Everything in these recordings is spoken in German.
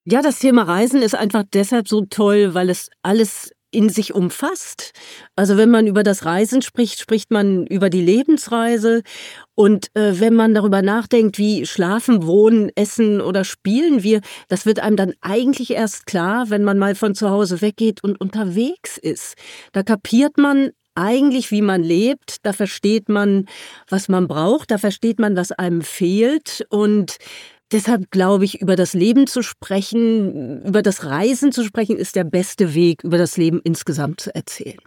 Ja, das Thema Reisen ist einfach deshalb so toll, weil es alles in sich umfasst. Also, wenn man über das Reisen spricht, spricht man über die Lebensreise und, wenn man darüber nachdenkt, wie schlafen, wohnen, essen oder spielen wir, das wird einem dann eigentlich erst klar, wenn man mal von zu Hause weggeht und unterwegs ist. Da kapiert man eigentlich, wie man lebt, da versteht man, was man braucht, da versteht man, was einem fehlt und deshalb glaube ich, über das Leben zu sprechen, über das Reisen zu sprechen, ist der beste Weg, über das Leben insgesamt zu erzählen.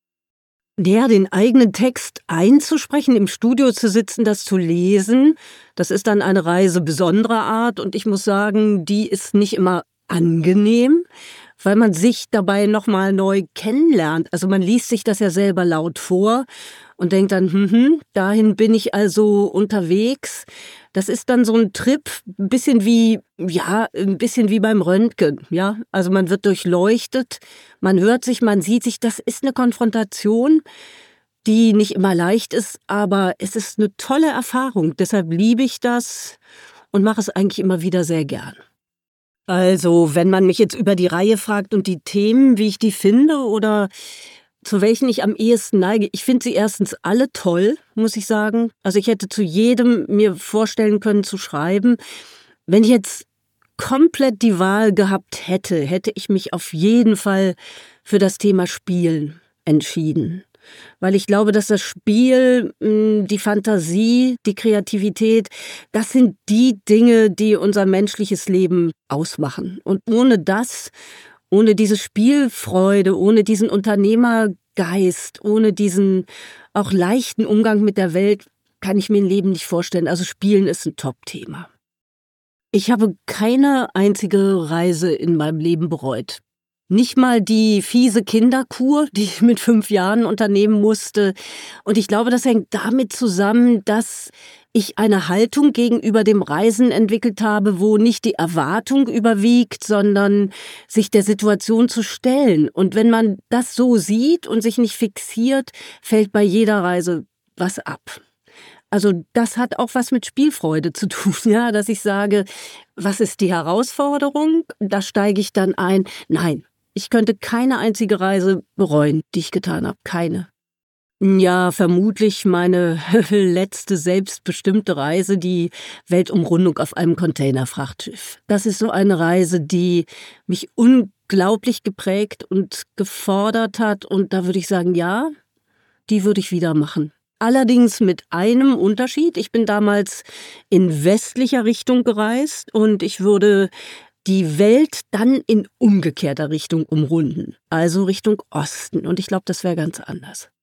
Ja, den eigenen Text einzusprechen, im Studio zu sitzen, das zu lesen, das ist dann eine Reise besonderer Art und ich muss sagen, die ist nicht immer angenehm, weil man sich dabei noch mal neu kennenlernt. Also, man liest sich das ja selber laut vor und denkt dann: dahin bin ich also unterwegs.“ Das ist dann so 'n Trip, 'n bisschen wie ja, 'n bisschen wie beim Röntgen, ja? Also, man wird durchleuchtet, man hört sich, man sieht sich. Das ist 'ne Konfrontation, die nicht immer leicht ist, aber es ist 'ne tolle Erfahrung. Deshalb liebe ich das und mache es eigentlich immer wieder sehr gern. Also, wenn man mich jetzt über die Reihe fragt und die Themen, wie ich die finde oder zu welchen ich am ehesten neige, ich finde sie erstens alle toll, muss ich sagen. Also, ich hätte zu jedem mir vorstellen können zu schreiben. Wenn ich jetzt komplett die Wahl gehabt hätte, hätte ich mich auf jeden Fall für das Thema Spielen entschieden. Weil ich glaube, dass das Spiel, die Fantasie, die Kreativität, das sind die Dinge, die unser menschliches Leben ausmachen. Und ohne das, ohne diese Spielfreude, ohne diesen Unternehmergeist, ohne diesen auch leichten Umgang mit der Welt, kann ich mir 'n Leben nicht vorstellen. Also, Spielen ist 'n Top-Thema. Ich habe keine einzige Reise in meinem Leben bereut. Nicht mal die fiese Kinderkur, die ich mit 5 Jahren unternehmen musste. Und ich glaube, das hängt damit zusammen, dass ich eine Haltung gegenüber dem Reisen entwickelt habe, wo nicht die Erwartung überwiegt, sondern sich der Situation zu stellen. Und wenn man das so sieht und sich nicht fixiert, fällt bei jeder Reise was ab. Also, das hat auch was mit Spielfreude zu tun, ja, dass ich sage: „Was ist die Herausforderung?“ Da steige ich dann ein. Nein, ich könnte keine einzige Reise bereuen, die ich getan habe, keine. Ja, vermutlich meine letzte selbstbestimmte Reise, die Weltumrundung auf einem Containerfrachtschiff. Das ist so eine Reise, die mich unglaublich geprägt und gefordert hat und da würde ich sagen, ja, die würde ich wieder machen. Allerdings mit einem Unterschied. Ich bin damals in westlicher Richtung gereist und ich würde die Welt dann in umgekehrter Richtung umrunden, also Richtung Osten. Und ich glaube, das wäre ganz anders.